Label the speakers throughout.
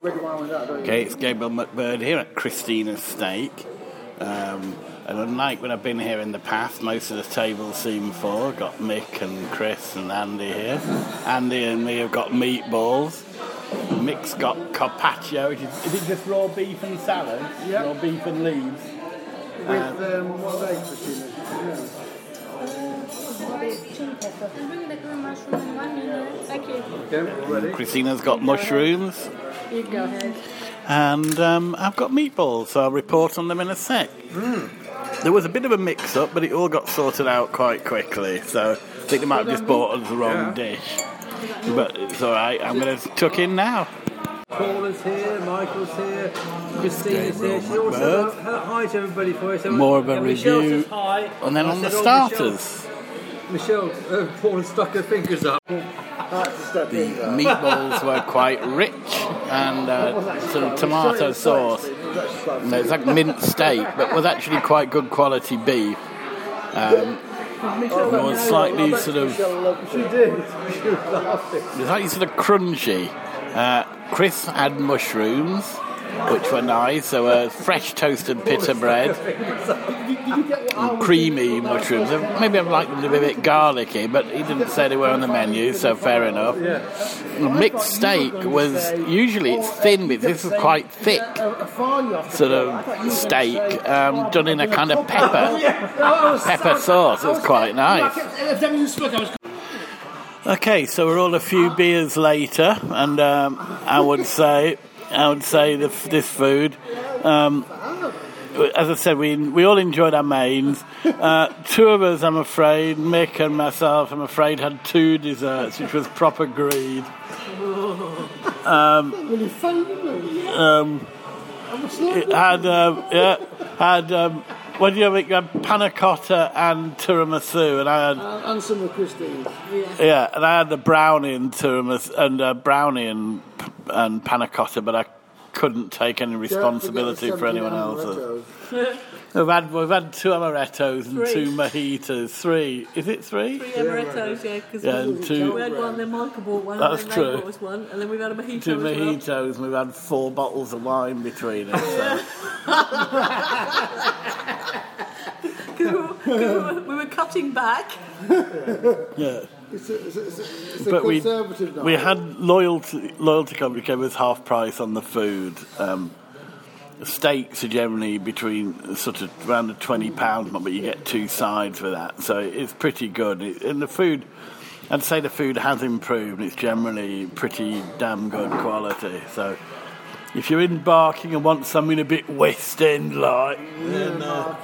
Speaker 1: Okay, it's Gabriel McBird here at Christina's Steak. And unlike when I've been here in the past, most of the tables seem full. Got Mick and Chris and Andy here. Andy and me have got meatballs. Mick's got carpaccio, which is it just raw beef and salad?
Speaker 2: Yep.
Speaker 1: Raw beef and leaves?
Speaker 2: With, what are they, Christina?
Speaker 3: Thank you.
Speaker 2: Okay, ready?
Speaker 1: Christina's got mushrooms.
Speaker 3: You go ahead.
Speaker 1: And I've got meatballs, so I'll report on them in a sec. There was a bit of a mix-up, but it all got sorted out quite quickly, so I think they might have just bought us the wrong dish. But it's all right, I'm going to tuck in now.
Speaker 2: Paula's here, Michael's here, Christina's here. She also hi to everybody for us. So
Speaker 1: More of a
Speaker 2: Michelle
Speaker 1: review,
Speaker 2: says hi.
Speaker 1: and then
Speaker 2: I
Speaker 1: on the
Speaker 2: said,
Speaker 1: starters.
Speaker 2: Michelle, Paula stuck her fingers up.
Speaker 1: The meatballs were quite rich and some tomato sauce. It's like minced steak, but was actually quite good quality beef. It was slightly sort of.
Speaker 2: She did. She was laughing.
Speaker 1: It was slightly sort of crunchy. Chris had mushrooms, which were nice. So fresh toasted pita bread, and creamy mushrooms. Maybe I'd like them to be a bit garlicky, but he didn't say they were on the menu, so fair enough. Mixed steak was usually it's thin, but this was quite thick sort of steak, done in a kind of pepper sauce. It was quite nice. Okay, so we're all a few beers later, and I would say this food. As I said, we all enjoyed our mains. Two of us, I'm afraid, Mick and myself, I'm afraid, had two desserts, which was proper greed. It had what do you have? You had panna cotta and tiramisu, and I had
Speaker 2: And some of Christine's.
Speaker 1: yeah, and I had the brownie and tiramisu and brownie and panna cotta, but I couldn't take any responsibility for anyone else's. We've had two amarettos and two mojitos. Three, is it three?
Speaker 3: Three amarettos, because
Speaker 1: Yeah, and two.
Speaker 3: we had one, then Michael bought one,
Speaker 1: That's
Speaker 3: and then
Speaker 1: true.
Speaker 3: Nate bought us one, and then we've had a mojito
Speaker 1: Two
Speaker 3: as well.
Speaker 1: mojitos, and we've had 4 bottles of wine between us. So.
Speaker 3: Because we were cutting back.
Speaker 1: Yeah.
Speaker 2: It's a
Speaker 1: But
Speaker 2: conservative
Speaker 1: we had loyalty company gave us half price on the food. Steaks are generally between sort of around the £20 mark, but you get 2 sides for that, so it's pretty good. And the food, I'd say the food has improved. It's generally pretty damn good quality. So if you're in Barking and want something a bit West End like, then,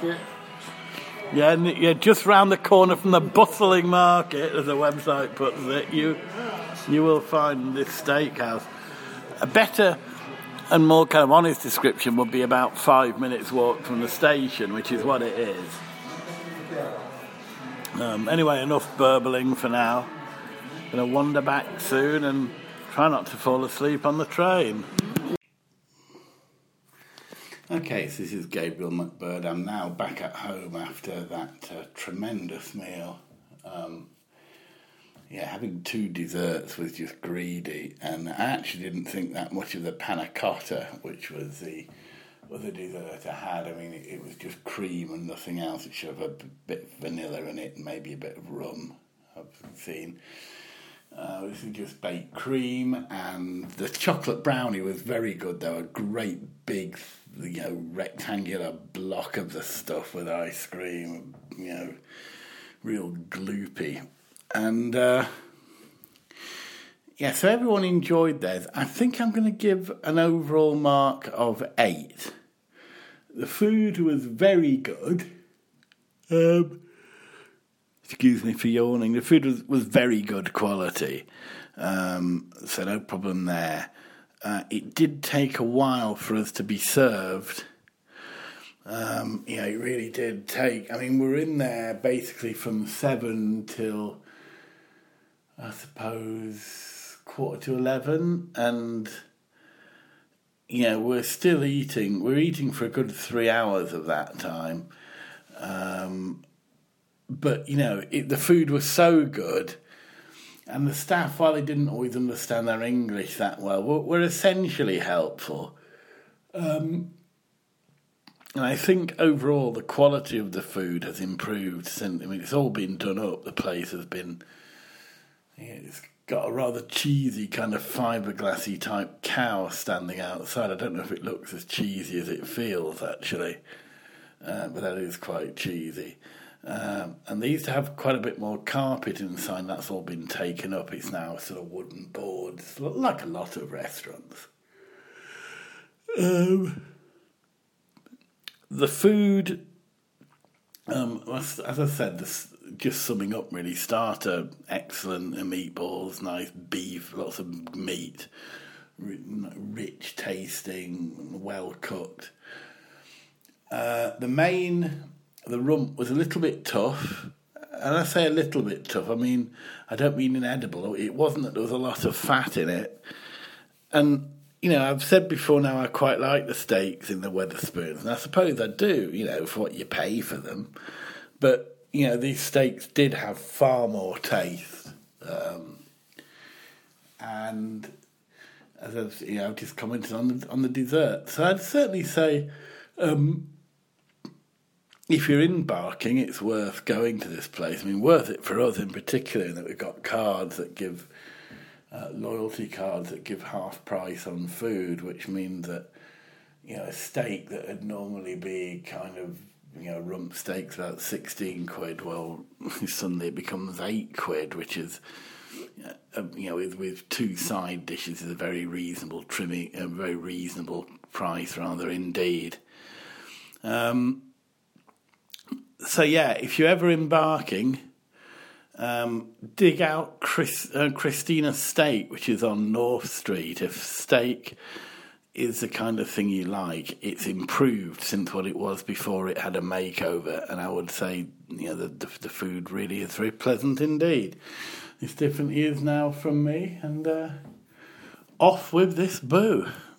Speaker 1: yeah, just round the corner from the bustling market, as the website puts it, you will find this steakhouse. A better and more kind of honest description would be about 5 minutes walk from the station, which is what it is. Anyway, enough burbling for now. Going to wander back soon and try not to fall asleep on the train. Okay, so this is Gabriel McBird. I'm now back at home after that tremendous meal. Having 2 desserts was just greedy, and I actually didn't think that much of the panna cotta, which was the other dessert I had. I mean, it was just cream and nothing else. It should have a bit of vanilla in it and maybe a bit of rum, I've seen. This is just baked cream, and the chocolate brownie was very good, though. A great big, rectangular block of the stuff with ice cream, real gloopy. And, so everyone enjoyed theirs. I think I'm going to give an overall mark of 8. The food was very good. Excuse me for yawning. The food was very good quality, so no problem there. It did take a while for us to be served. It really did take. I mean, we're in there basically from 7 till, I suppose, 11:15, and we're still eating. We're eating for a good 3 hours of that time. But, the food was so good And the staff, while they didn't always understand their English that well, were essentially helpful. And I think overall the quality of the food has improved since. I mean, it's all been done up. The place has been, it's got a rather cheesy kind of fiberglassy type cow standing outside. I don't know if it looks as cheesy as it feels, actually, but that is quite cheesy. And they used to have quite a bit more carpet inside. That's all been taken up. It's now sort of wooden boards, like a lot of restaurants. The food, as I said, just summing up really, starter, excellent, meatballs, nice beef, lots of meat, rich tasting, well cooked. The rump was a little bit tough, and I say a little bit tough, I mean, I don't mean inedible. It wasn't that there was a lot of fat in it. And, I've said before now I quite like the steaks in the Wetherspoons, and I suppose I do, for what you pay for them. But, these steaks did have far more taste. And, as I've just commented on the dessert. So I'd certainly say, if you're in Barking, it's worth going to this place. I mean, worth it for us in particular, in that we've got cards that give, loyalty cards that give half price on food, which means that, a steak that would normally be kind of, rump steaks about 16 quid, well, suddenly it becomes 8 quid, which is, with 2 side dishes is a very reasonable a very reasonable price, rather, indeed. So yeah, if you're ever in Barking, dig out Christina's Steak, which is on North Street. If steak is the kind of thing you like, it's improved since what it was before it had a makeover, and I would say the food really is very pleasant indeed. It's different years now from me, and off with this boo.